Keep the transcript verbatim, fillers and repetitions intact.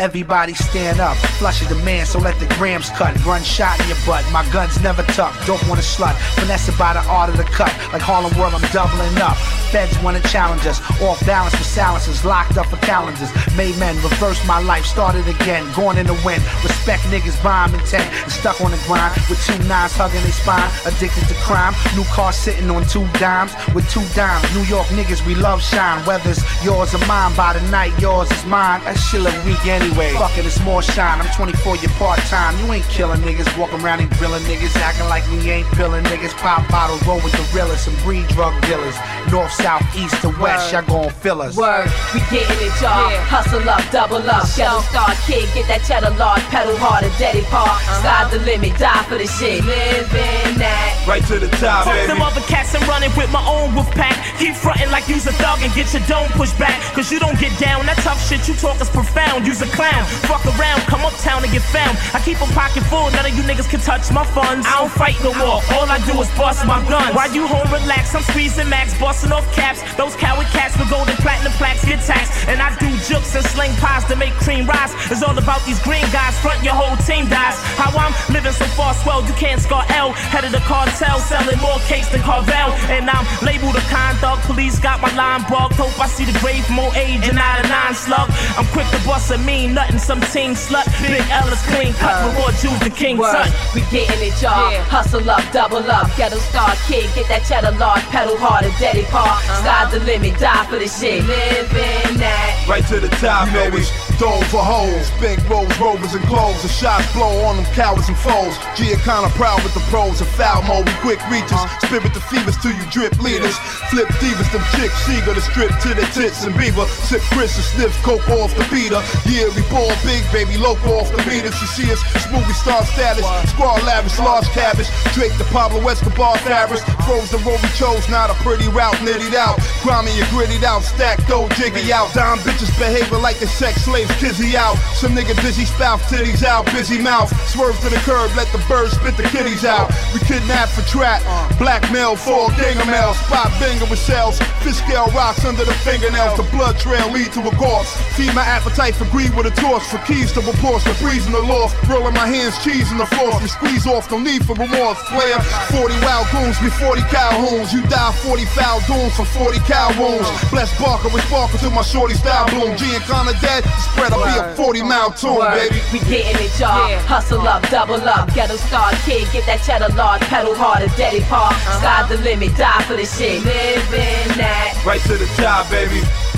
Everybody stand up, flush a demand, so let the grams cut. Run shot in your butt, my guns never tuck. Don't want a slut, finesse by the art of the cut. Like Harlem World, I'm doubling up. Feds wanna challenge us, off balance for silencers, locked up for calendars. Made men, reverse my life, started again, going in the wind. Respect niggas, bomb intent, and stuck on the grind with two nines hugging their spine. Addicted to crime, new car sitting on two dimes with two dimes. New York niggas, we love shine. Whether it's yours or mine, by the night yours is mine. That shit look weak anyway. Fuck it, it's more shine. I'm twenty-four, you're part time. You ain't killing niggas, walking around and grilling niggas, acting like we ain't pilling niggas. Pop bottles, roll with gorillas, some breed drug dealers. North, south, east to west, y'all gon' fill us. Word, we getting it, y'all. Yeah. Hustle up, double up. Shadow Star Kid, get that cheddar large, pedal hard and Daddy Park. Uh-huh. Sky's the limit, die for the shit. Living that. Right to the top, Fuck baby. them other cats, I'm running with my own wolf pack. Keep frontin' like you's a thug and get your dome pushed back. Cause you don't get down, that tough shit you talk is profound. You's a clown, fuck around, come uptown and get found. I keep a pocket full, none of you niggas can touch my funds. I don't fight no war, all I do is bust my guns. While you home relax, I'm squeezing max, busting off caps. Those coward cats with golden platinum plaques get taxed. And I do jokes and sling pies to make cream rise. It's all about these green guys, front your whole team dies. How I'm living so far swell, you can't scar L. Head of the cartel, selling more cakes than Carvel. And I'm labeled a kind thug, police got my line bugged. Hope I see the grave, more age and not a nine slug. I'm quick to bust a mean nothing, some team slut. Big Ellis clean cut, with more Jews the king son. We getting it, y'all. Yeah. Hustle up, double up. Ghetto Star Kid, get that cheddar large, pedal hard and Daddy Park. Uh-huh. Sky's the limit, die for the shit. Living that. Right to the top, you know baby. It's dome for hoes, big rolls, rovers and clothes. The shots blow on them cowards and foes. Gia kinda proud with the pros and foul mode. We quick reaches, spirit the fevers till you drip leaders. Flip divas, them chicks, Seager the strip to the tits and beaver. Sip Chris and sniff coke off the beater. Yeah, we ball big, baby, local off the meters. You see us, it's movie star status. Squad lavish, large cabbage. Drake the Pablo Escobar Farris. Froze the road we chose, not a pretty route, nittied out. Grimy and grittied out, stacked though, jiggy out. Dime bitches behaving like they sex slaves, kizzy out. Some nigga dizzy spout, titties out, busy mouth. Swerve to the curb, let the birds spit the kitties out. We kidnap for trap, blackmail for gang of mail. Spot banger with shells, fish scale rocks under the fingernails. The blood trail lead to a corpse. Feed my appetite for greed with a torch. For keys to reports, the breeze in the loft. Rolling my hands, cheese in the floss. We squeeze off, no need for remorse. Player, forty wild goons, be forty Calhouns. You die forty foul dooms for forty cow wounds. Bless Barker with sparkle till my shorty style bloom. G and Connor dead, spread I'll be a forty mile tune, baby. We getting it, y'all. Yeah. Hustle up, double up. Ghetto Star Kid, get that cheddar large, pedal hard and Daddy Park. Uh-huh. Sky's the limit, die for the shit. Living that. Right to the top, baby.